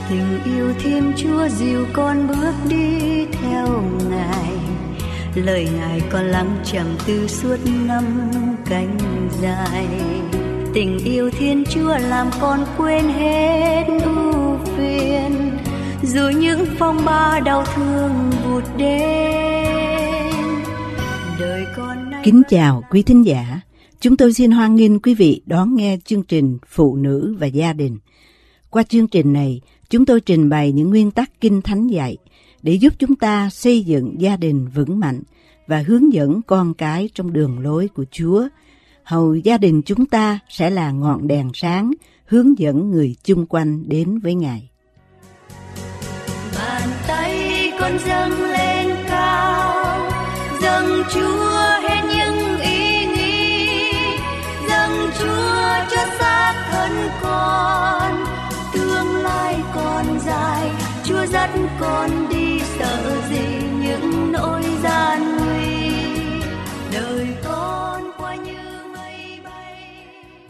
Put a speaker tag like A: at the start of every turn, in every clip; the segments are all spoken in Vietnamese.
A: Tình yêu Thiên Chúa dìu con bước đi theo Ngài, lời Ngài con lắng chẳng từ suốt năm cánh dài. Tình yêu Thiên Chúa làm con quên hết ưu phiền, dù những phong ba đau thương vụt đến. Đời con nay...
B: Kính chào quý thính giả, chúng tôi xin hoan nghênh quý vị đón nghe chương trình Phụ nữ và gia đình. Qua chương trình này, chúng tôi trình bày những nguyên tắc Kinh Thánh dạy để giúp chúng ta xây dựng gia đình vững mạnh và hướng dẫn con cái trong đường lối của Chúa. Hầu gia đình chúng ta sẽ là ngọn đèn sáng hướng dẫn người chung quanh đến với Ngài.
A: Bàn tay con dâng lên cao, dâng Chúa hết những ý nghĩ, dâng Chúa cho xác thân con. Tương lai còn dài, Chúa dắt con đi, sợ gì những nỗi gian nguy. Đời con qua như mây bay.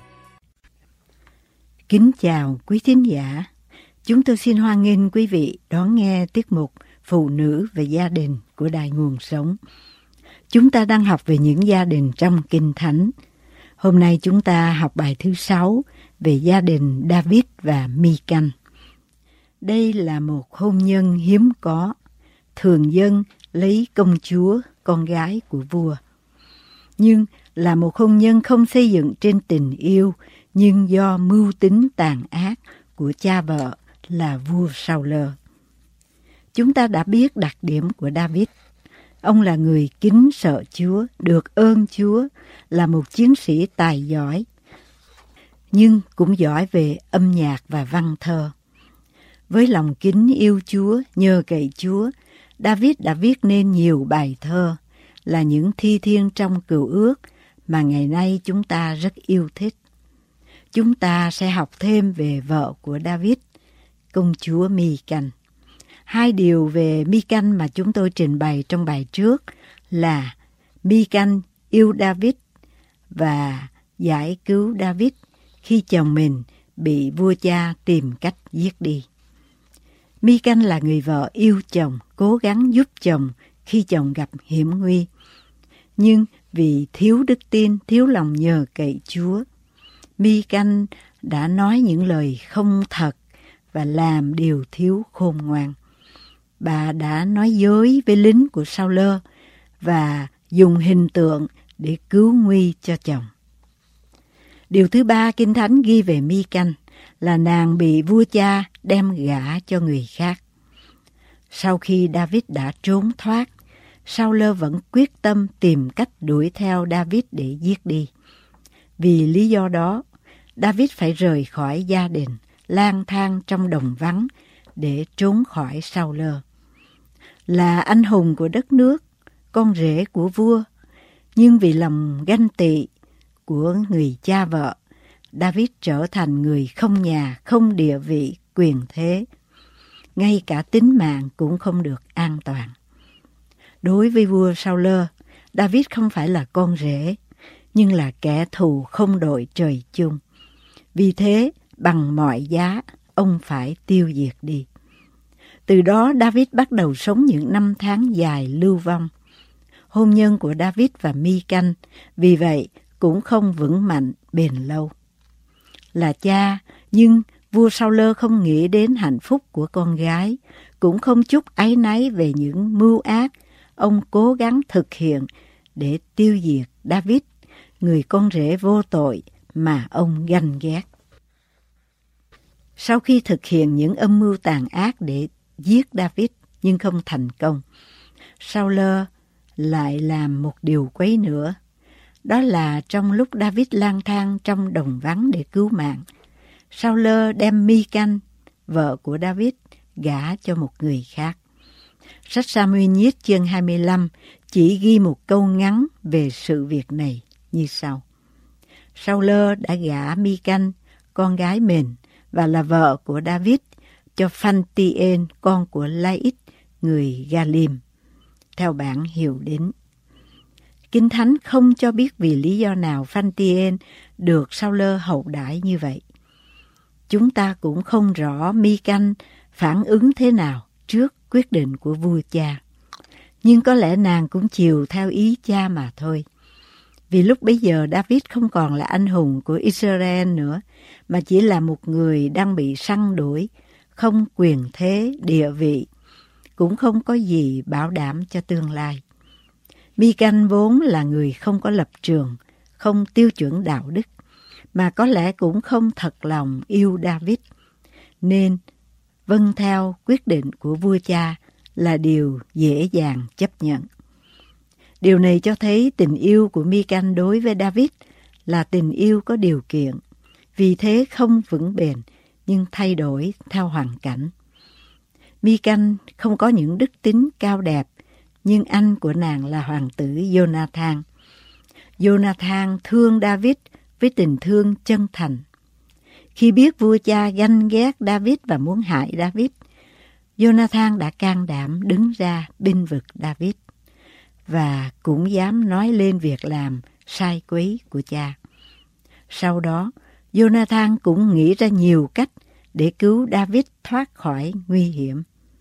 B: Kính chào quý thính giả, chúng tôi xin hoan nghênh quý vị đón nghe tiết mục Phụ nữ và gia đình của Đài Nguồn Sống. Chúng ta đang học về những gia đình trong Kinh Thánh. Hôm nay chúng ta học bài thứ 6 về gia đình David và Mi-canh. Đây là một hôn nhân hiếm có, thường dân lấy công chúa, con gái của vua. Nhưng là một hôn nhân không xây dựng trên tình yêu, nhưng do mưu tính tàn ác của cha vợ là vua Sao-lơ. Chúng ta đã biết đặc điểm của David. Ông là người kính sợ Chúa, được ơn Chúa, là một chiến sĩ tài giỏi, nhưng cũng giỏi về âm nhạc và văn thơ. Với lòng kính yêu Chúa, nhờ cậy Chúa, David đã viết nên nhiều bài thơ, là những thi thiên trong Cựu Ước mà ngày nay chúng ta rất yêu thích. Chúng ta sẽ học thêm về vợ của David, công chúa Mi-canh. Hai điều về Mi-canh mà chúng tôi trình bày trong bài trước là Mi-canh yêu David và giải cứu David khi chồng mình bị vua cha tìm cách giết đi. Mi-canh là người vợ yêu chồng, cố gắng giúp chồng khi chồng gặp hiểm nguy. Nhưng vì thiếu đức tin, thiếu lòng nhờ cậy Chúa, Mi-canh đã nói những lời không thật và làm điều thiếu khôn ngoan. Bà đã nói dối với lính của Sao-lơ và dùng hình tượng để cứu nguy cho chồng. Điều thứ ba Kinh Thánh ghi về Mi-canh là nàng bị vua cha đem gả cho người khác. Sau khi David đã trốn thoát, Sao-lơ vẫn quyết tâm tìm cách đuổi theo David để giết đi. Vì lý do đó, David phải rời khỏi gia đình, lang thang trong đồng vắng để trốn khỏi Sao-lơ. Là anh hùng của đất nước, con rể của vua, nhưng vì lòng ganh tị của người cha vợ, David trở thành người không nhà, không địa vị, quyền thế. Ngay cả tính mạng cũng không được an toàn. Đối với vua Sao-lơ, David không phải là con rể, nhưng là kẻ thù không đội trời chung. Vì thế, bằng mọi giá, ông phải tiêu diệt đi. Từ đó, David bắt đầu sống những năm tháng dài lưu vong. Hôn nhân của David và Mi-canh vì vậy cũng không vững mạnh bền lâu. Là cha, nhưng vua Sao-lơ không nghĩ đến hạnh phúc của con gái, cũng không chút áy náy về những mưu ác ông cố gắng thực hiện để tiêu diệt David, người con rể vô tội mà ông ganh ghét. Sau khi thực hiện những âm mưu tàn ác để giết David nhưng không thành công, Sao-lơ lại làm một điều quấy nữa. Đó là trong lúc David lang thang trong đồng vắng để cứu mạng, Sao-lơ đem Mi-canh, vợ của David, gả cho một người khác. Sách Sa-muên Nhiết chương 25 chỉ ghi một câu ngắn về sự việc này như sau. Sao-lơ đã gả Mi-canh, con gái mình và là vợ của David, cho Phan-ti-ên, con của Lai-ít, người Ga-lim, theo bản Hiệu Đính. Kinh Thánh không cho biết vì lý do nào Phan-ti-ên được Sao-lơ hậu đãi như vậy. Chúng ta cũng không rõ Mi-canh phản ứng thế nào trước quyết định của vua cha. Nhưng có lẽ nàng cũng chiều theo ý cha mà thôi. Vì lúc bấy giờ David không còn là anh hùng của Israel nữa, mà chỉ là một người đang bị săn đuổi, không quyền thế, địa vị, cũng không có gì bảo đảm cho tương lai. Michal vốn là người không có lập trường, không tiêu chuẩn đạo đức, mà có lẽ cũng không thật lòng yêu David, nên vâng theo quyết định của vua cha là điều dễ dàng chấp nhận. Điều này cho thấy tình yêu của Michal đối với David là tình yêu có điều kiện, vì thế không vững bền nhưng thay đổi theo hoàn cảnh. Michal không có những đức tính cao đẹp, nhưng anh của nàng là hoàng tử Jonathan. Jonathan thương David với tình thương chân thành. Khi biết vua cha ganh ghét David và muốn hại David, Jonathan đã can đảm đứng ra bênh vực David và cũng dám nói lên việc làm sai quấy của cha. Sau đó, Jonathan cũng nghĩ ra nhiều cách để cứu David thoát khỏi nguy hiểm.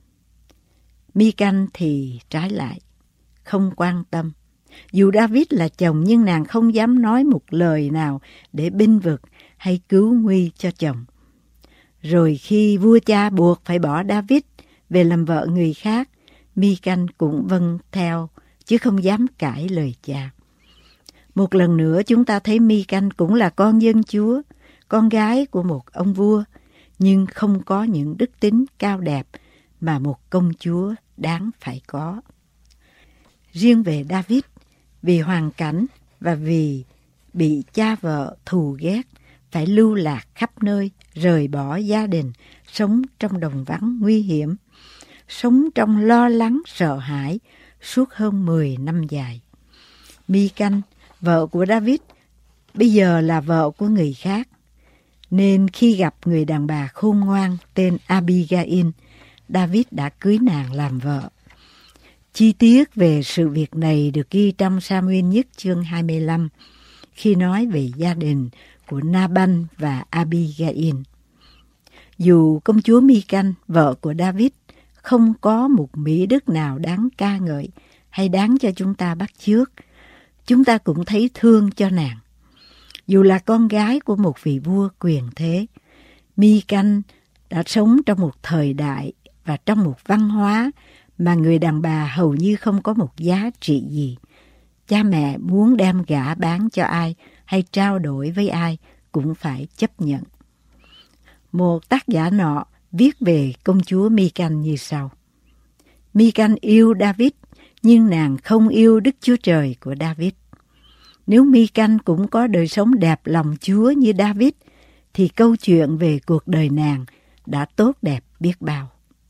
B: Michal thì trái lại, không quan tâm. Dù David là chồng nhưng nàng không dám nói một lời nào để bênh vực hay cứu nguy cho chồng. Rồi khi vua cha buộc phải bỏ David về làm vợ người khác, Michal cũng vâng theo, chứ không dám cãi lời cha. Một lần nữa chúng ta thấy Michal cũng là con dân Chúa, con gái của một ông vua, nhưng không có những đức tính cao đẹp mà một công chúa đáng phải có. Riêng về David, vì hoàn cảnh và vì bị cha vợ thù ghét, phải lưu lạc khắp nơi, rời bỏ gia đình, sống trong đồng vắng nguy hiểm, sống trong lo lắng sợ hãi suốt hơn 10 năm dài. Michal, vợ của David, bây giờ là vợ của người khác, nên khi gặp người đàn bà khôn ngoan tên Abigail, David đã cưới nàng làm vợ. Chi tiết về sự việc này được ghi trong Sa-muel nhất chương 25, khi nói về gia đình của Nabal và Abigail. Dù công chúa Michal, vợ của David, không có một mỹ đức nào đáng ca ngợi hay đáng cho chúng ta bắt chước, chúng ta cũng thấy thương cho nàng. Dù là con gái của một vị vua quyền thế, Michal đã sống trong một thời đại và trong một văn hóa mà người đàn bà hầu như không có một giá trị gì. Cha mẹ muốn đem gả bán cho ai hay trao đổi với ai cũng phải chấp nhận. Một tác giả nọ viết về công chúa Michal như sau. Michal yêu David, nhưng nàng không yêu Đức Chúa Trời của David. Nếu Michal cũng có đời sống đẹp lòng Chúa như David, thì câu chuyện về cuộc đời nàng đã tốt đẹp biết bao.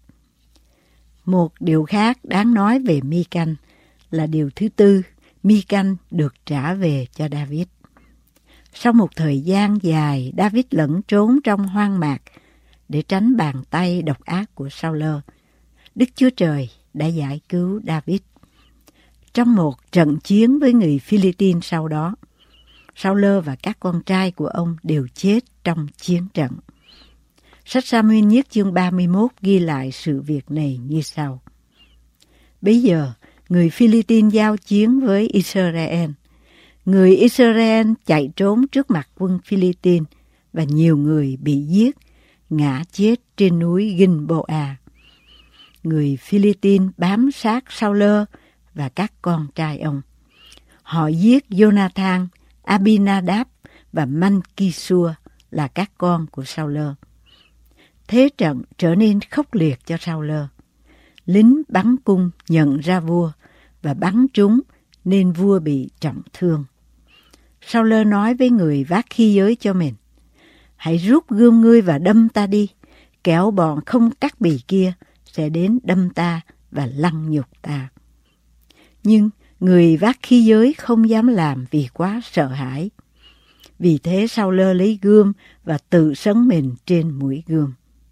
B: Một điều khác đáng nói về Michal là điều thứ tư, Michal được trả về cho David. Sau một thời gian dài, David lẫn trốn trong hoang mạc để tránh bàn tay độc ác của Sa-ul. Đức Chúa Trời đã giải cứu David. Trong một trận chiến với người Philippines sau đó, Sa-ul và các con trai của ông đều chết trong chiến trận. Sách Sa-muel nhất chương 31 ghi lại sự việc này như sau. Bấy giờ, người Philippines giao chiến với Israel. Người Israel chạy trốn trước mặt quân Philippines và nhiều người bị giết, ngã chết trên núi Gilboa. Người Philippines bám sát Sa-ul và các con trai ông. Họ giết Jonathan, Abinadab và Malki-sua là các con của Sa-ul. Thế trận trở nên khốc liệt cho Sa-ul. Lính bắn cung nhận ra vua và bắn trúng nên vua bị trọng thương. Sa-ul nói với người vác khí giới cho mình, hãy rút gươm ngươi và đâm ta đi, kẻo bọn không cắt bì kia sẽ đến đâm ta và lăng nhục ta. Nhưng người vác khí giới không dám làm vì quá sợ hãi. Vì thế Sa-ul lấy gươm và tự sấn mình trên mũi gươm.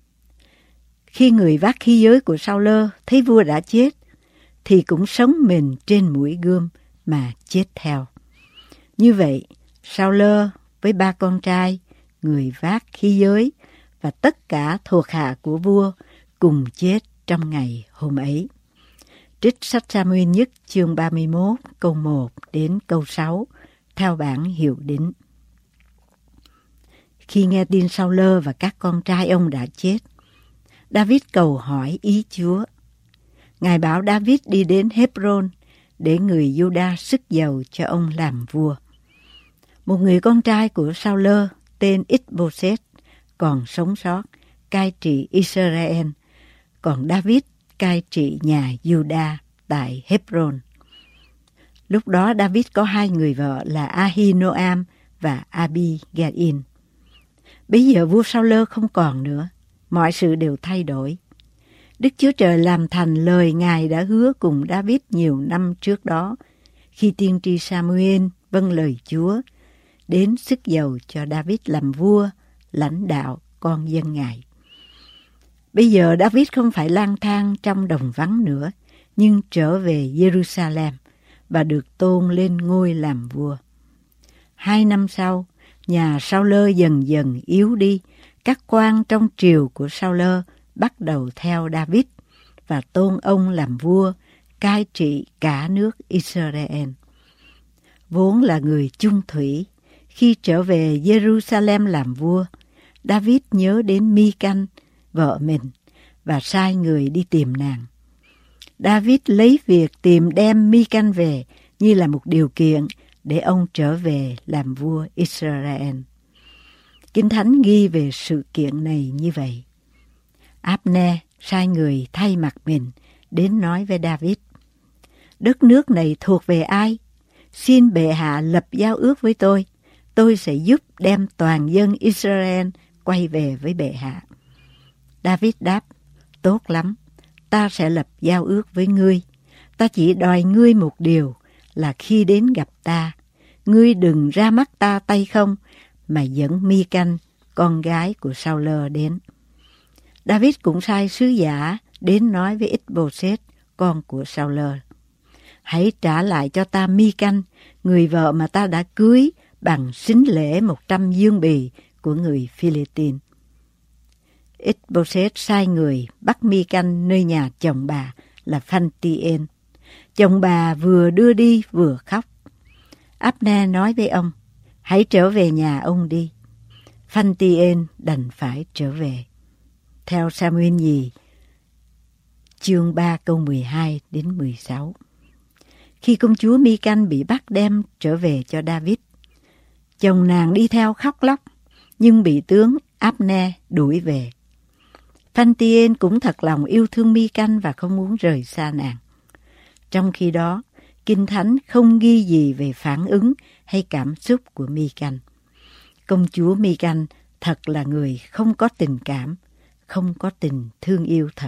B: Khi người vác khí giới của Sa-ul thấy vua đã chết, thì cũng sấn mình trên mũi gươm mà chết theo. Như vậy, Sa-ul với 3 con trai, người vác khí giới và tất cả thuộc hạ của vua cùng chết trong ngày hôm ấy. Trích sách Sa-muel nhất chương 31 câu 1 đến câu 6 theo bản Hiệu Đính. Khi nghe tin Sa-ul và các con trai ông đã chết, David cầu hỏi ý Chúa. Ngài bảo David đi đến Hebron để người Giu-đa sức dầu cho ông làm vua. Một người con trai của Sa-ul tên Ít-bô-sét còn sống sót, cai trị Israel, còn David cai trị nhà Giu-đa tại Hebron. Lúc đó David có 2 người vợ là Ahinoam và Abigail. Bây giờ vua Sa-ul không còn nữa, mọi sự đều thay đổi. Đức Chúa Trời làm thành lời Ngài đã hứa cùng David nhiều năm trước đó, khi tiên tri Sa-muel vâng lời Chúa, đến sức dầu cho David làm vua, lãnh đạo con dân Ngài. Bây giờ David không phải lang thang trong đồng vắng nữa, nhưng trở về Jerusalem và được tôn lên ngôi làm vua. 2 năm sau, nhà Sa-ul dần dần yếu đi. Các quan trong triều của Sa-ul bắt đầu theo David và tôn ông làm vua, cai trị cả nước Israel. Vốn là người chung thủy, khi trở về Jerusalem làm vua, David nhớ đến Mi-canh, vợ mình, và sai người đi tìm nàng. David lấy việc tìm đem Mi-canh về như là một điều kiện để ông trở về làm vua Israel. Kinh Thánh ghi về sự kiện này như vậy. Abner sai người thay mặt mình đến nói với David: đất nước này thuộc về ai? Xin bệ hạ lập giao ước với tôi sẽ giúp đem toàn dân Israel quay về với bệ hạ. David đáp: tốt lắm, ta sẽ lập giao ước với ngươi. Ta chỉ đòi ngươi một điều là khi đến gặp ta, ngươi đừng ra mắt ta tay không, mà dẫn Mi-canh, con gái của Sa-ul đến. David cũng sai sứ giả đến nói với Ít-bô-sét, con của Sa-ul: hãy trả lại cho ta Mi-canh, người vợ mà ta đã cưới, bằng sính lễ 100 dương bì của người Phi-lê-tin. Ít-bô-sét sai người bắt Mi-canh nơi nhà chồng bà là Phan-ti-ên. Chồng bà vừa đưa đi vừa khóc. Abner nói với ông: hãy trở về nhà ông đi. Phan-ti-ên đành phải trở về. Theo Sa-muel nhì chương 3 câu 12 đến 16. Khi công chúa Mi-canh bị bắt đem trở về cho David, chồng nàng đi theo khóc lóc, nhưng bị tướng Abner đuổi về. Phan-ti-ên cũng thật lòng yêu thương Mi-canh và không muốn rời xa nàng. Trong khi đó, Kinh Thánh không ghi gì về phản ứng hay cảm xúc của Mi-canh. Công chúa Mi-canh thật là người không có tình cảm, không có tình thương yêu thật.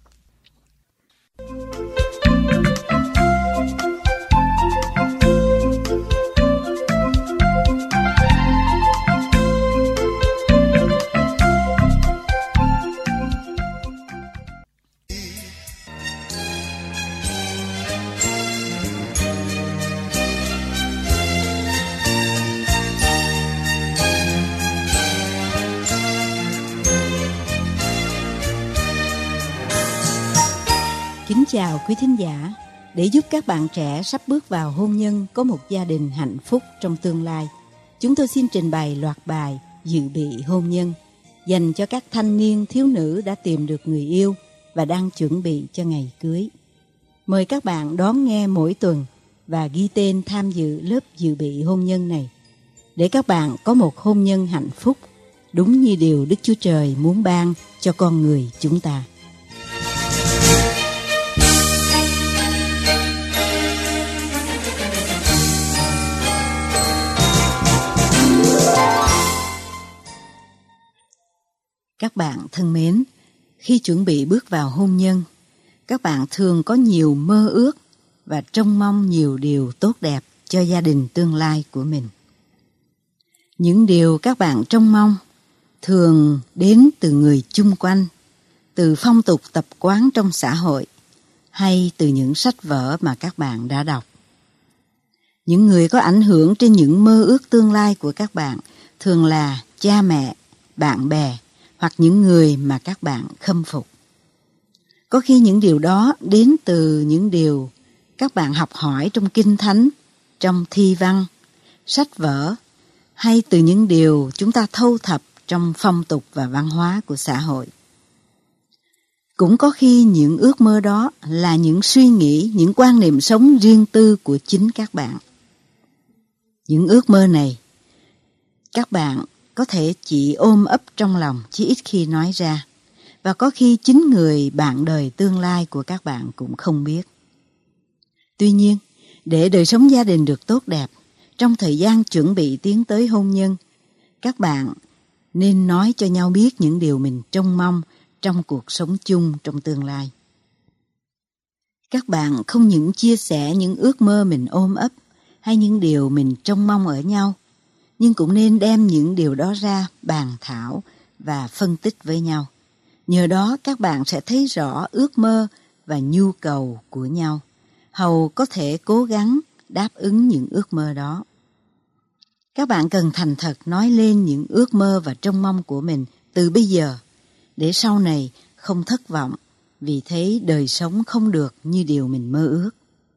B: Kính chào quý thính giả. Để giúp các bạn trẻ sắp bước vào hôn nhân có một gia đình hạnh phúc trong tương lai, chúng tôi xin trình bày loạt bài dự bị hôn nhân dành cho các thanh niên thiếu nữ đã tìm được người yêu và đang chuẩn bị cho ngày cưới. Mời các bạn đón nghe mỗi tuần và ghi tên tham dự lớp dự bị hôn nhân này, để các bạn có một hôn nhân hạnh phúc, đúng như điều Đức Chúa Trời muốn ban cho con người chúng ta. Các bạn thân mến, khi chuẩn bị bước vào hôn nhân, các bạn thường có nhiều mơ ước và trông mong nhiều điều tốt đẹp cho gia đình tương lai của mình. Những điều các bạn trông mong thường đến từ người chung quanh, từ phong tục tập quán trong xã hội, hay từ những sách vở mà các bạn đã đọc. Những người có ảnh hưởng trên những mơ ước tương lai của các bạn thường là cha mẹ, bạn bè, hoặc những người mà các bạn khâm phục. Có khi những điều đó đến từ những điều các bạn học hỏi trong Kinh Thánh, trong thi văn, sách vở, hay từ những điều chúng ta thâu thập trong phong tục và văn hóa của xã hội. Cũng có khi những ước mơ đó là những suy nghĩ, những quan niệm sống riêng tư của chính các bạn. Những ước mơ này, các bạn có thể chỉ ôm ấp trong lòng, chứ ít khi nói ra. Và có khi chính người bạn đời tương lai của các bạn cũng không biết. Tuy nhiên, để đời sống gia đình được tốt đẹp, trong thời gian chuẩn bị tiến tới hôn nhân, các bạn nên nói cho nhau biết những điều mình trông mong trong cuộc sống chung trong tương lai. Các bạn không những chia sẻ những ước mơ mình ôm ấp hay những điều mình trông mong ở nhau, nhưng cũng nên đem những điều đó ra bàn thảo và phân tích với nhau. Nhờ đó các bạn sẽ thấy rõ ước mơ và nhu cầu của nhau, hầu có thể cố gắng đáp ứng những ước mơ đó. Các bạn cần thành thật nói lên những ước mơ và trông mong của mình từ bây giờ, để sau này không thất vọng vì thấy đời sống không được như điều mình mơ ước.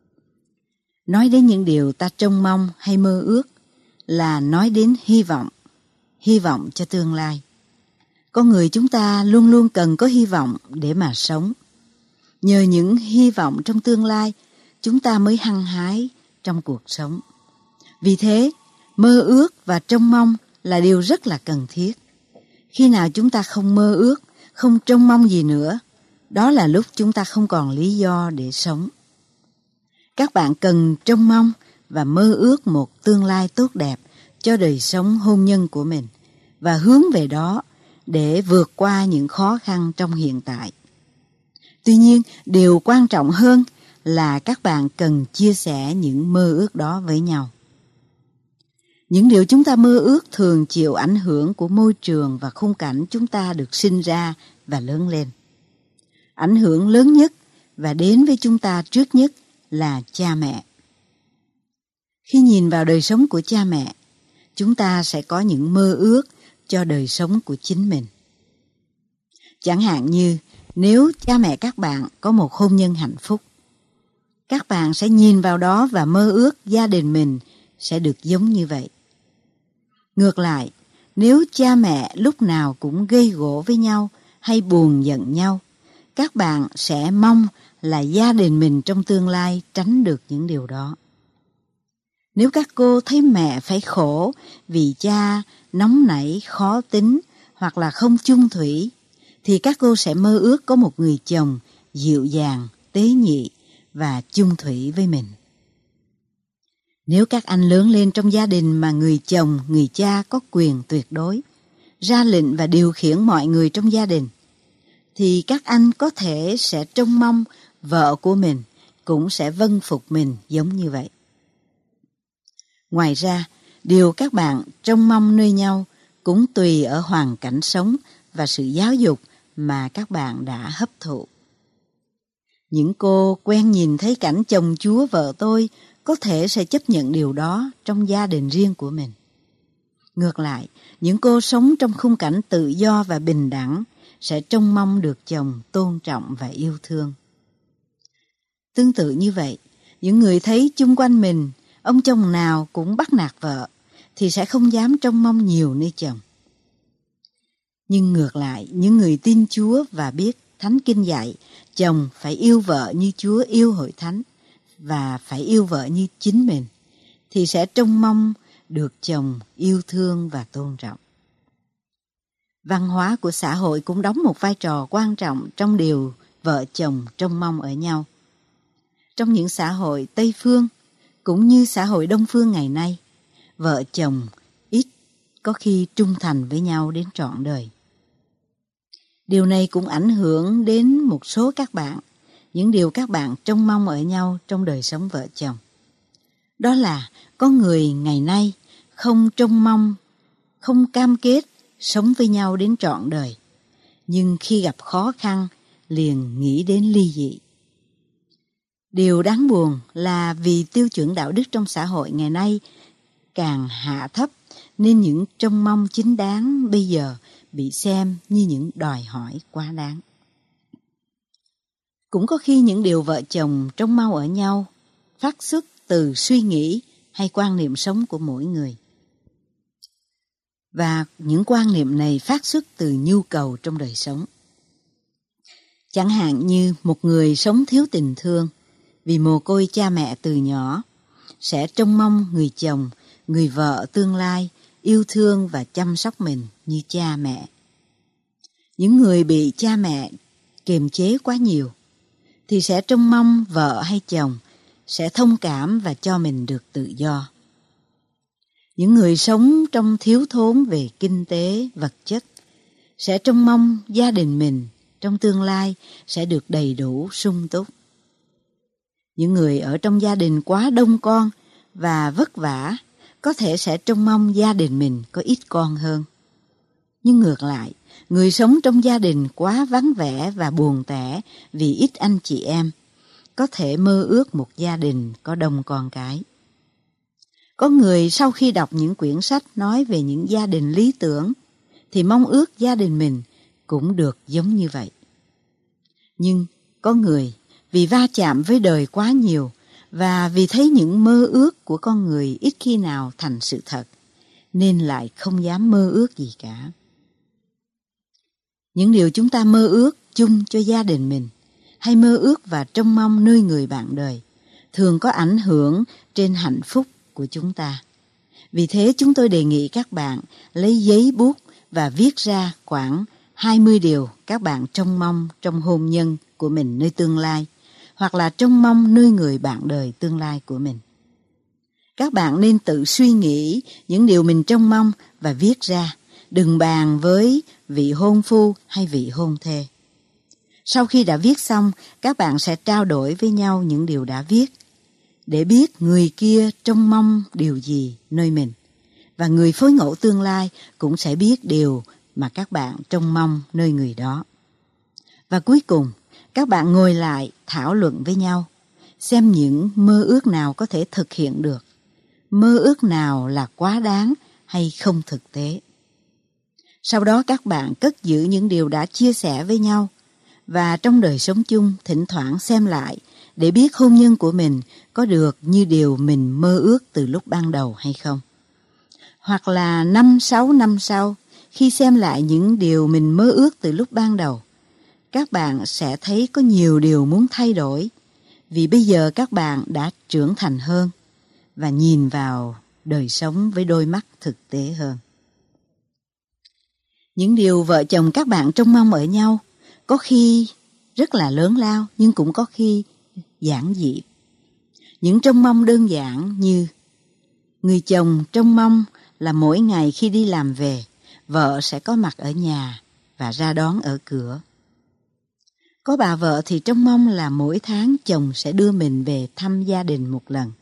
B: Nói đến những điều ta trông mong hay mơ ước là nói đến hy vọng cho tương lai. Con người chúng ta luôn luôn cần có hy vọng để mà sống. Nhờ những hy vọng trong tương lai, chúng ta mới hăng hái trong cuộc sống. Vì thế, mơ ước và trông mong là điều rất là cần thiết. Khi nào chúng ta không mơ ước, không trông mong gì nữa, đó là lúc chúng ta không còn lý do để sống. Các bạn cần trông mong và mơ ước một tương lai tốt đẹp cho đời sống hôn nhân của mình và hướng về đó để vượt qua những khó khăn trong hiện tại. Tuy nhiên, điều quan trọng hơn là các bạn cần chia sẻ những mơ ước đó với nhau. Những điều chúng ta mơ ước thường chịu ảnh hưởng của môi trường và khung cảnh chúng ta được sinh ra và lớn lên. Ảnh hưởng lớn nhất và đến với chúng ta trước nhất là cha mẹ. Khi nhìn vào đời sống của cha mẹ, chúng ta sẽ có những mơ ước cho đời sống của chính mình. Chẳng hạn như nếu cha mẹ các bạn có một hôn nhân hạnh phúc, các bạn sẽ nhìn vào đó và mơ ước gia đình mình sẽ được giống như vậy. Ngược lại, nếu cha mẹ lúc nào cũng gây gổ với nhau hay buồn giận nhau, các bạn sẽ mong là gia đình mình trong tương lai tránh được những điều đó. Nếu các cô thấy mẹ phải khổ vì cha nóng nảy, khó tính hoặc là không chung thủy, thì các cô sẽ mơ ước có một người chồng dịu dàng, tế nhị và chung thủy với mình. Nếu các anh lớn lên trong gia đình mà người chồng, người cha có quyền tuyệt đối, ra lệnh và điều khiển mọi người trong gia đình, thì các anh có thể sẽ trông mong vợ của mình cũng sẽ vâng phục mình giống như vậy. Ngoài ra, điều các bạn trông mong nơi nhau cũng tùy ở hoàn cảnh sống và sự giáo dục mà các bạn đã hấp thụ. Những cô quen nhìn thấy cảnh chồng chúa vợ tôi có thể sẽ chấp nhận điều đó trong gia đình riêng của mình. Ngược lại, những cô sống trong khung cảnh tự do và bình đẳng sẽ trông mong được chồng tôn trọng và yêu thương. Tương tự như vậy, những người thấy chung quanh mình ông chồng nào cũng bắt nạt vợ thì sẽ không dám trông mong nhiều nơi chồng. Nhưng ngược lại, những người tin Chúa và biết Thánh Kinh dạy chồng phải yêu vợ như Chúa yêu hội thánh và phải yêu vợ như chính mình, thì sẽ trông mong được chồng yêu thương và tôn trọng. Văn hóa của xã hội cũng đóng một vai trò quan trọng trong điều vợ chồng trông mong ở nhau. Trong những xã hội Tây Phương cũng như xã hội Đông Phương ngày nay, vợ chồng ít có khi trung thành với nhau đến trọn đời. Điều này cũng ảnh hưởng đến một số các bạn, những điều các bạn trông mong ở nhau trong đời sống vợ chồng. Đó là có người ngày nay không trông mong, không cam kết sống với nhau đến trọn đời, nhưng khi gặp khó khăn liền nghĩ đến ly dị. Điều đáng buồn là vì tiêu chuẩn đạo đức trong xã hội ngày nay càng hạ thấp, nên những trông mong chính đáng bây giờ bị xem như những đòi hỏi quá đáng. Cũng có khi những điều vợ chồng trông mong ở nhau phát xuất từ suy nghĩ hay quan niệm sống của mỗi người. Và những quan niệm này phát xuất từ nhu cầu trong đời sống. Chẳng hạn như một người sống thiếu tình thương vì mồ côi cha mẹ từ nhỏ, sẽ trông mong người chồng, người vợ tương lai yêu thương và chăm sóc mình như cha mẹ. Những người bị cha mẹ kiềm chế quá nhiều thì sẽ trông mong vợ hay chồng sẽ thông cảm và cho mình được tự do. Những người sống trong thiếu thốn về kinh tế, vật chất sẽ trông mong gia đình mình trong tương lai sẽ được đầy đủ, sung túc. Những người ở trong gia đình quá đông con và vất vả có thể sẽ trông mong gia đình mình có ít con hơn. Nhưng ngược lại, người sống trong gia đình quá vắng vẻ và buồn tẻ vì ít anh chị em có thể mơ ước một gia đình có đông con cái. Có người sau khi đọc những quyển sách nói về những gia đình lý tưởng thì mong ước gia đình mình cũng được giống như vậy. Nhưng có người vì va chạm với đời quá nhiều và vì thấy những mơ ước của con người ít khi nào thành sự thật nên lại không dám mơ ước gì cả. Những điều chúng ta mơ ước chung cho gia đình mình hay mơ ước và trông mong nơi người bạn đời thường có ảnh hưởng trên hạnh phúc của chúng ta. Vì thế chúng tôi đề nghị các bạn lấy giấy bút và viết ra khoảng 20 điều các bạn trông mong trong hôn nhân của mình nơi tương lai, hoặc là trông mong nơi người bạn đời tương lai của mình. Các bạn nên tự suy nghĩ những điều mình trông mong và viết ra, đừng bàn với vị hôn phu hay vị hôn thê. Sau khi đã viết xong, các bạn sẽ trao đổi với nhau những điều đã viết, để biết người kia trông mong điều gì nơi mình, và người phối ngẫu tương lai cũng sẽ biết điều mà các bạn trông mong nơi người đó. Và cuối cùng, các bạn ngồi lại thảo luận với nhau, xem những mơ ước nào có thể thực hiện được, mơ ước nào là quá đáng hay không thực tế. Sau đó các bạn cất giữ những điều đã chia sẻ với nhau, và trong đời sống chung thỉnh thoảng xem lại để biết hôn nhân của mình có được như điều mình mơ ước từ lúc ban đầu hay không. Hoặc là 5-6 năm sau, khi xem lại những điều mình mơ ước từ lúc ban đầu, các bạn sẽ thấy có nhiều điều muốn thay đổi, vì bây giờ các bạn đã trưởng thành hơn và nhìn vào đời sống với đôi mắt thực tế hơn. Những điều vợ chồng các bạn trông mong ở nhau có khi rất là lớn lao, nhưng cũng có khi giản dị. Những trông mong đơn giản như người chồng trông mong là mỗi ngày khi đi làm về, vợ sẽ có mặt ở nhà và ra đón ở cửa. Có bà vợ thì trông mong là mỗi tháng chồng sẽ đưa mình về thăm gia đình một lần.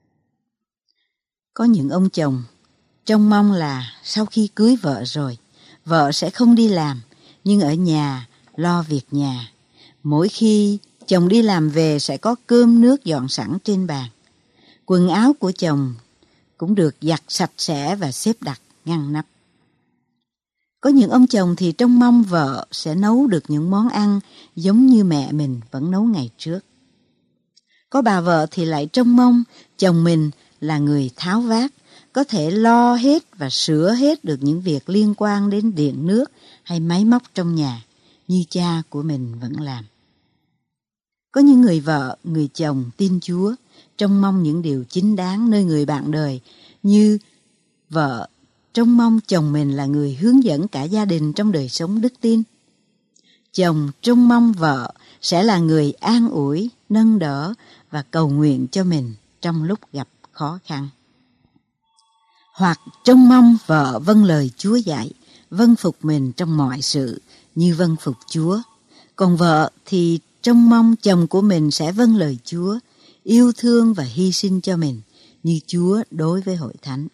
B: Có những ông chồng trông mong là sau khi cưới vợ rồi, vợ sẽ không đi làm, nhưng ở nhà lo việc nhà. Mỗi khi chồng đi làm về sẽ có cơm nước dọn sẵn trên bàn. Quần áo của chồng cũng được giặt sạch sẽ và xếp đặt ngăn nắp. Có những ông chồng thì trông mong vợ sẽ nấu được những món ăn giống như mẹ mình vẫn nấu ngày trước. Có bà vợ thì lại trông mong chồng mình là người tháo vát, có thể lo hết và sửa hết được những việc liên quan đến điện nước hay máy móc trong nhà, như cha của mình vẫn làm. Có những người vợ, người chồng tin Chúa, trông mong những điều chính đáng nơi người bạn đời, như vợ trông mong chồng mình là người hướng dẫn cả gia đình trong đời sống đức tin. Chồng trông mong vợ sẽ là người an ủi, nâng đỡ và cầu nguyện cho mình trong lúc gặp khó khăn. Hoặc trông mong vợ vâng lời Chúa dạy, vâng phục mình trong mọi sự như vâng phục Chúa. Còn vợ thì trông mong chồng của mình sẽ vâng lời Chúa, yêu thương và hy sinh cho mình như Chúa đối với hội thánh.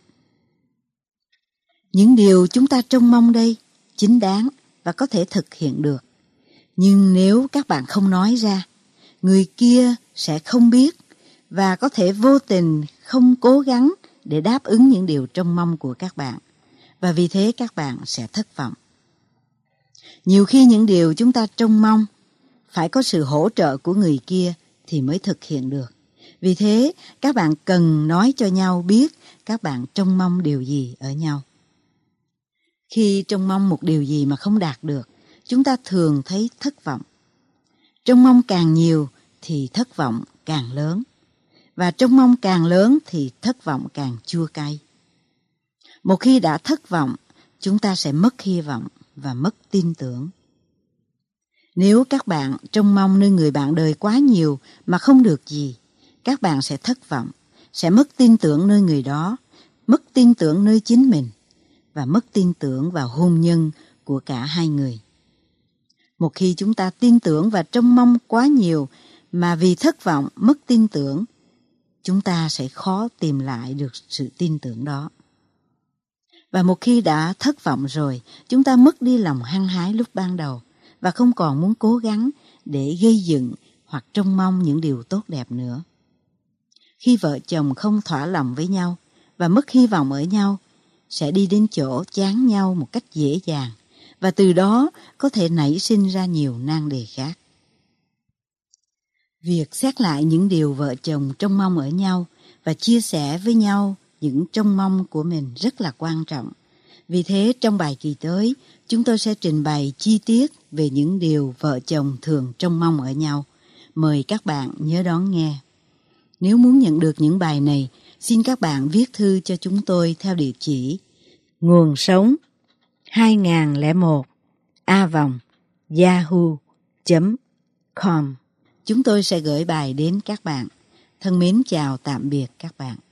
B: Những điều chúng ta trông mong đây chính đáng và có thể thực hiện được. Nhưng nếu các bạn không nói ra, người kia sẽ không biết và có thể vô tình không cố gắng để đáp ứng những điều trông mong của các bạn. Và vì thế các bạn sẽ thất vọng. Nhiều khi những điều chúng ta trông mong phải có sự hỗ trợ của người kia thì mới thực hiện được. Vì thế, các bạn cần nói cho nhau biết các bạn trông mong điều gì ở nhau. Khi trông mong một điều gì mà không đạt được, chúng ta thường thấy thất vọng. Trông mong càng nhiều thì thất vọng càng lớn. Và trông mong càng lớn thì thất vọng càng chua cay. Một khi đã thất vọng, chúng ta sẽ mất hy vọng và mất tin tưởng. Nếu các bạn trông mong nơi người bạn đời quá nhiều mà không được gì, các bạn sẽ thất vọng, sẽ mất tin tưởng nơi người đó, mất tin tưởng nơi chính mình và mất tin tưởng vào hôn nhân của cả hai người. Một khi chúng ta tin tưởng và trông mong quá nhiều mà vì thất vọng, mất tin tưởng, chúng ta sẽ khó tìm lại được sự tin tưởng đó. Và một khi đã thất vọng rồi, chúng ta mất đi lòng hăng hái lúc ban đầu và không còn muốn cố gắng để gây dựng hoặc trông mong những điều tốt đẹp nữa. Khi vợ chồng không thỏa lòng với nhau và mất hy vọng ở nhau, sẽ đi đến chỗ chán nhau một cách dễ dàng và từ đó có thể nảy sinh ra nhiều nan đề khác. Việc xét lại những điều vợ chồng trông mong ở nhau và chia sẻ với nhau những trông mong của mình rất là quan trọng. Vì thế, trong bài kỳ tới, chúng tôi sẽ trình bày chi tiết về những điều vợ chồng thường trông mong ở nhau. Mời các bạn nhớ đón nghe. Nếu muốn nhận được những bài này, xin các bạn viết thư cho chúng tôi theo địa chỉ Nguồn Sống 2001 yahoo.com. Chúng tôi sẽ gửi bài đến các bạn. Thân mến chào tạm biệt các bạn.